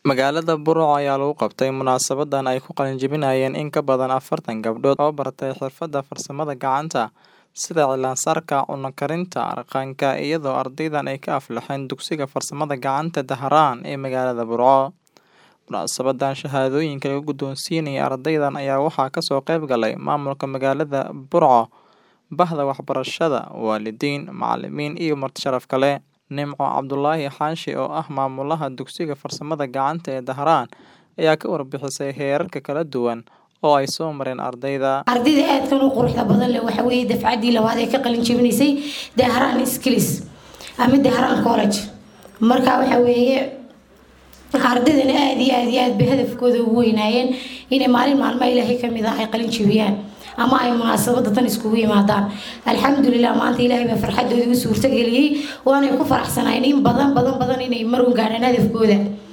Magaalada Burco ayaa lagu qabtay munaasabadan ay ku qalin jebinayeen in ka badan 40 gabdhood oo baratay xirfadda farsamada gacanta sida cilaan-saarka, cunno karinta, harqaanka, iyadoo ardaydan ay ka aflaxeen dugsiga farsamada gacanta Daharan ee magaalada Burco. Munaasabadan shahaadooyinka lagu guddoonsiinayay ardaydan ayaa waxaa ka soo qayb galay maamulka magaalada Burco, bahda waxbarashada, waalidiin, macallimiin iyo marti sharaf kale. Nimco Cabdulaahi Xaashi oo ah maamulaha dugsiga farsamada gacanta ee Daharan ayaa ka warbixisay heerarka kala duwan oo ay soo mareen ardayda. ardayda aadkan u quruxda badan leh waxa weeye dafcadii labaad ee ka qalin jebinaysay Daharan Skills ama Daharan College. Marka waxa weeye ardaydan aad iyo aad bay hadafkooda ugu weynaayeen inay maalmaha Ilaahay kamid ah ay qalin jebiyaan ama ay munaasabada tan iskugu yimaadaan. Alxamdulillah maanta Ilaahay baa farxadooda u suurta galiyay waana ku faraxsanayn in badan inay mar u gaaraan hadafkooda.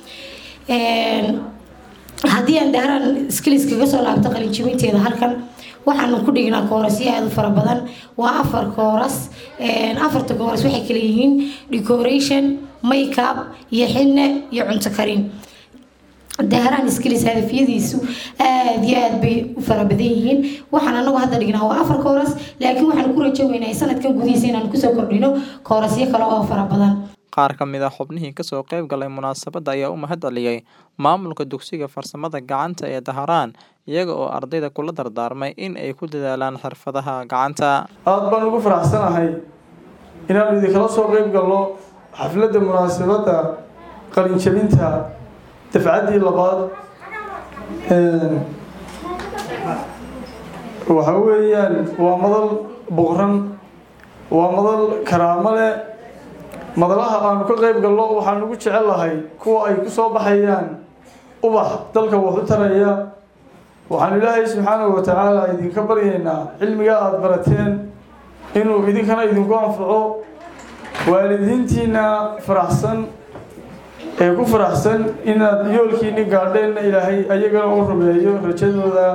haddii aan Daharan Skills kaga soo laabto qalin jebinteeda halkan waxaan ku dhignaa koorasyo aad u fara badan. waa 4 kooras. afarta kooras waxay kala yihiin decoration, makeup iyo xinne iyo cunto karin. Daharan Skills hadafyadiisu aad iyo aad bay u fara badan yihiin. waxaan anagu hadda dhignaa waa 4 kooras, laakiin waxaan ku rajaynaynaa sanadkan gudihiisa inaan ku soo kordhino koorasyo kale oo fara badan. Qaar ka mid ah xubnihii ka soo qayb galay munaasabadda ayaa u mahadceliyay maamulka dugsiga farsamada gacanta ee Daharan, iyaga oo ardayda kula dardaarmay in ay ku dadaalaan xirfadaha gacanta. aad baan ugu faraxsanahay inaan idinkala soo qayb galno xafladda munaasabadda qalin jebinta dafcadii labaad. waxa weeyaan waa madal boqran, waa madal karaamo leh. madalaha aanu ka qayb galno waxaan ugu jecelahay kuwa ay ku soo baxayaan ubax dalka wax u taraya. waxaan Ilaahay subxaanahu wa tacaala idinka baryaynaa cilmiga aad barateen inuu idinkana idinku anfaco. waalidiintiina faraxsan ee ku faraxsan inaad yoolkiini gaadheen Ilaahay ayagana u rumeeyo rajadooda.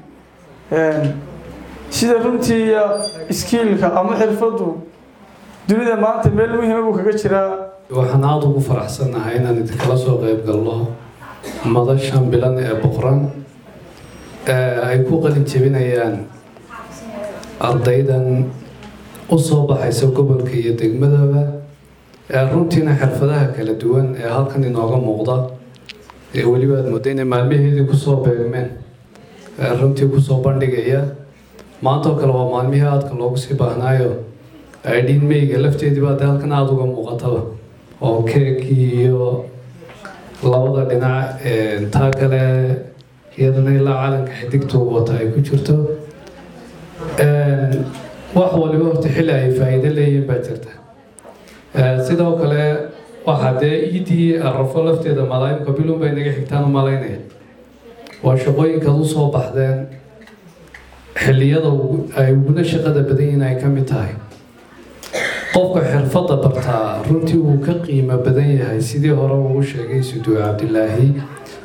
sida runtii skiilka ama xirfadu dunida maanta meel muhiim ah kaga jira. waxaan aad ugu faraxsanahay inaan idinkala soo qayb galno madashan bilan ee boqran ay ku qalin jebinayaan ardaydan u soo baxaysa gobolka iyo degmadaba. runtiina xirfadaha kala duwan ee halkan inooga muuqda weliba aad moodo inay maalmaheedii kusoo beegmeen runtii kusoo bandhigaya. maanta oo kale waa maalmihii aadka loogu sii baahnaayo aydhiin meyga lafteediiba hadda halkan aada uga muuqataba oo keekii iyo labada dhinac taa kale iyadana ilaa calanka xidigtu wata ay ku jirto. wax waliba horta xilli ay faa'iido leeyihiin baa jirta. sidoo kale waxaa dee iidii arafo lafteeda malaayimka bilun bay naga xigtaan u malaynaya. waa shaqooyinkaad u soo baxdeen xilliyada ay uguna shaqada badan yihiin ay ka mid tahay. qofka xirfadda bartaa runtii wuu ka qiimo badan yahay sidii hore uu sheegay Suduuc Cabdilaahi.